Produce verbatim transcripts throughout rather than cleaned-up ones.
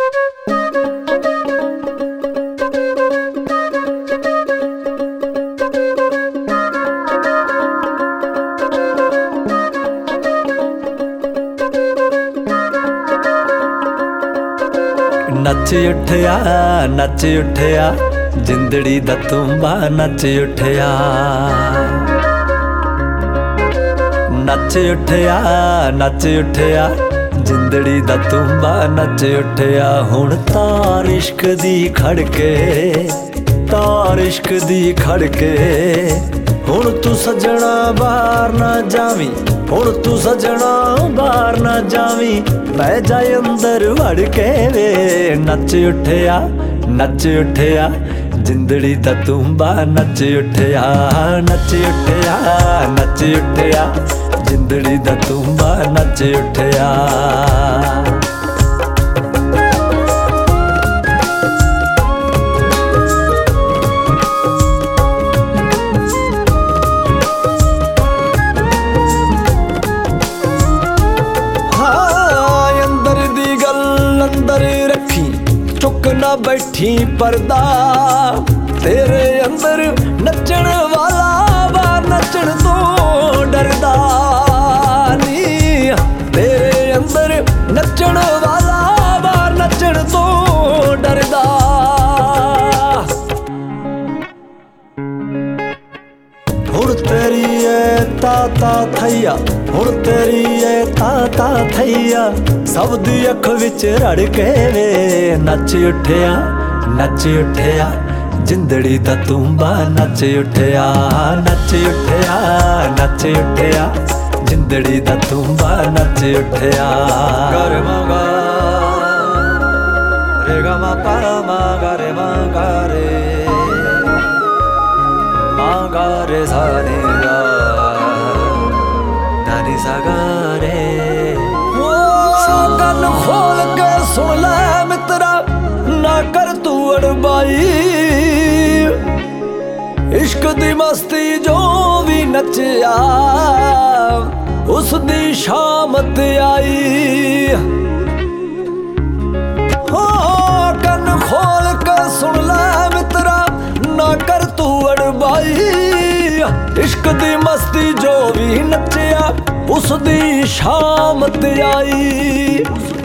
नच उठिया नच उठिया जिंदड़ी दा तूंबा नच उठिया नच उठिया नच उठिया जिंदड़ी दा तूंबा नच उठिया। हुण तार इश्क दी खड़के तार इश्क दी खड़के हुण तू सजना बाहर ना जावी हुण तू सजना बाहर ना जावी पै जाए अंदर वड़ के वे। नच उठिया नच उठिया जिंदड़ी दा तूंबा नच उठिया नच उठिया नच उठिया जिंदड़ी दा तूंबा नच उठिया। अंदर रखी चुक ना बैठी पर्दा तेरे अंदर नचण वाला वा नचण तो डरदा नी तेरे अंदर नचण वाला वा नचण तो डरदा। हुण तेरी है ताता थैया हुण तेरी है ताता थैया सब दी अख विच रड़ के वे। नच उठिया नच उठिया जिंदड़ी दा तूंबा नच उठिया नच उठिया नच उठिया जिंदड़ी दा तूंबा नच उठिया। गर मा रे गा मा पा मा गा रे मा गा रे मा गा रे सा रे गा धा नी सा गा रे। गल खोल के सुन ले मित्रा ना कर तू अड़बाई इश्क दी मस्ती जो भी नचिया उस दी शामत आई। हो कन खोल के सुन ले मित्रा ना कर तू अड़बाई इश्क दी मस्ती जो भी नचिया उस दी शामत आई।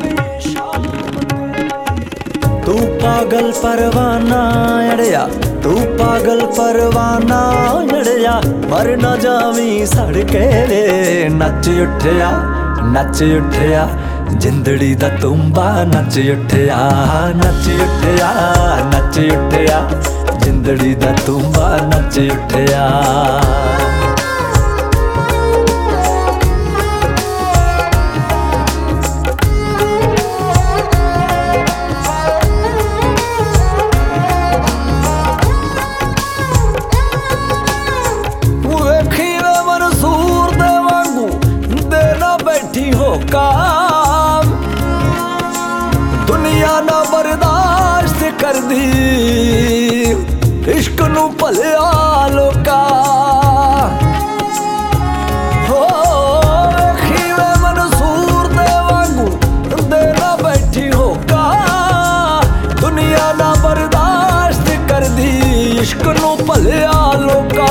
तू पागल परवाना अड़िया तू पागल परवाना अड़िया मर न जावी सड़ के वे। नच उठिया नच उठिया जिंदड़ी दा तूंबा नच उठिया नच उठिया नच उठिया जिंदड़ी दा तूंबा नच उठिया। काम दुनिया ना बर्दाश्त कर दी इश्क नू भलिया लोका। हो खीवे मंसूर दे वांगू दे ना बैठी होका दुनिया ना बर्दाश्त कर दी इश्क नू भलिया लोका।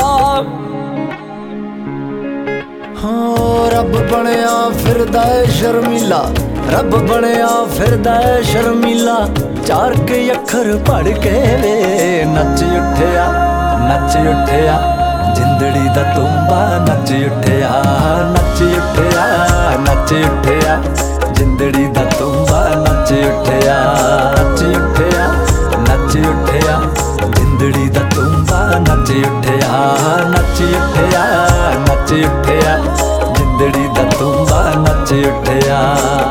रब बनया फिरदा है शर्मीला रब बनया फिरदा है शर्मीला चार के अखर पढ़ के वे। नच उठिया नच उठिया जिंदड़ी दा तूंबा नच उठिया नच उठिया नच उठिया जिंदड़ी दा तूंबा नच उठिया नच उठिया नच उठिया जिंदड़ी दा तूंबा नच उठिया नच उठिया नच उठिया जिंदड़ी दा तूंबा नच उठिया।